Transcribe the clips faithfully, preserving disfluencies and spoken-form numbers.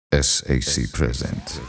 S A C present.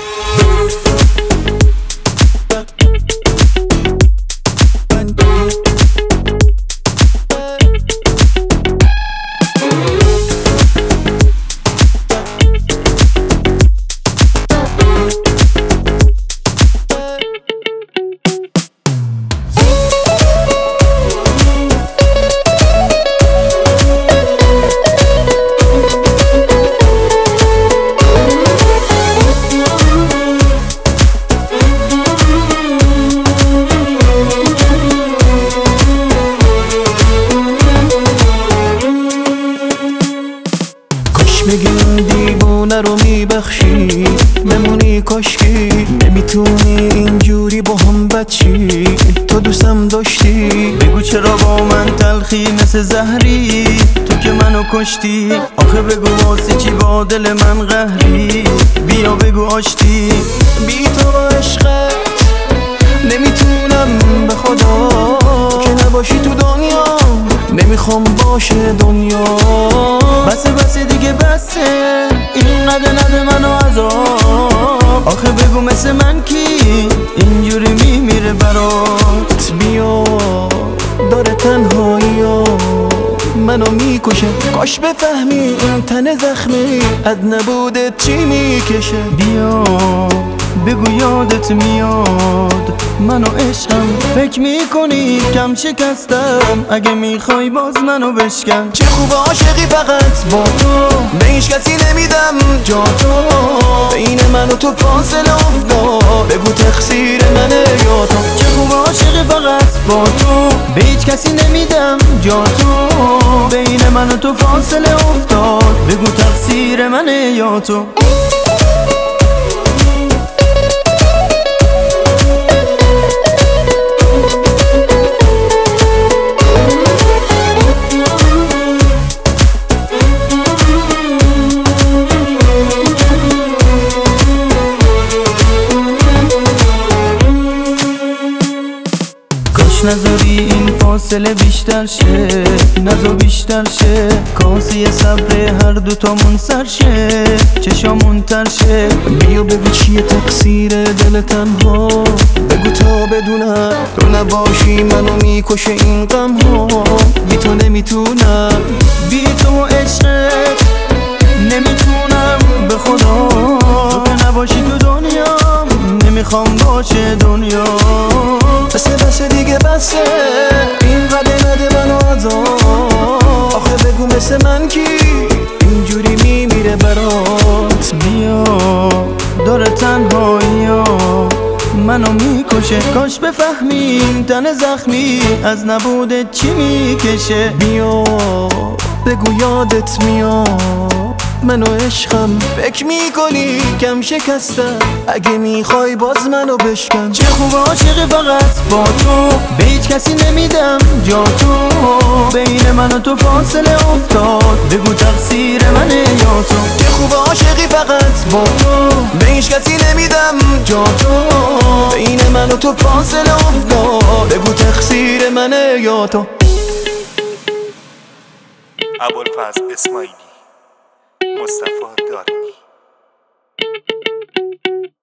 میگی این دیوونه رو میبخشی بمونی کاشکی نمیتونی اینجوری با هم بچی تو دوستم داشتی بگو چرا با من تلخی مثل زهری تو که منو کشتی آخه بگو واسه چی با دل من قهری بیا بگو آشتی بی تو عشقت نمیتونم به خدا که نباشی تو دنیا نمیخوام باشه دنیا بسه بسه دیگه بسه این نده نده منو عذاب آخه بگو مثل من کی اینجوری میمیره برات بیا داره تنهایی ها منو میکشه کاش بفهمی این تن زخمی از نبودت چی میکشه بیا بگو یادت میاد منو عشقم فکر میکنی کم شکستم اگه میخوای باز منو بشکن چه خوب عاشقی فقط با تو به هیچ کسی نمیدم جا تو بین من و تو فاصله افتاد بگو تقصیر منه یا تو چه خوب عاشقی فقط با تو به هیچ کسی نمیدم جا تو بین من و تو فاصله افتاد بگو تقصیر منه یا تو نذاری این فاصله بیشتر شه نذار بیشتر شه کاسه صبر هر دوتامون سر شه چشامون تر شه بیا بگو چیه تقصیر دل تنها بگو تا بدونم تو نباشی منو میکشه این غم ها بی تو نمیتونم بی تو عشقت نمیتونم به خدا تو که نباشی تو دنیا نمیخوام باشه دنیا بسه بسه دیگه بسه این قده نده منو عذاب آخه بگو مثل من کی اینجوری میمیره برات بیا داره تنهایی ها منو میکشه کاش بفهمی تن زخمی از نبودت چی میکشه بیا بگو یادت میاد منو عشقم فکر میکنی کم شکستم اگه میخوای باز منو بشکن چه خوب عاشقی فقط با تو به هیچ کسی نمیدم جا تو بین من و تو فاصله افتاد بگو تقصیر منه یا تو چه خوب عاشقی فقط با تو به هیچ کسی نمیدم جا تو بین من و تو فاصله افتاد بگو تقصیر منه یا تو ابوالفضل اسماعیلی مصطفی دارمی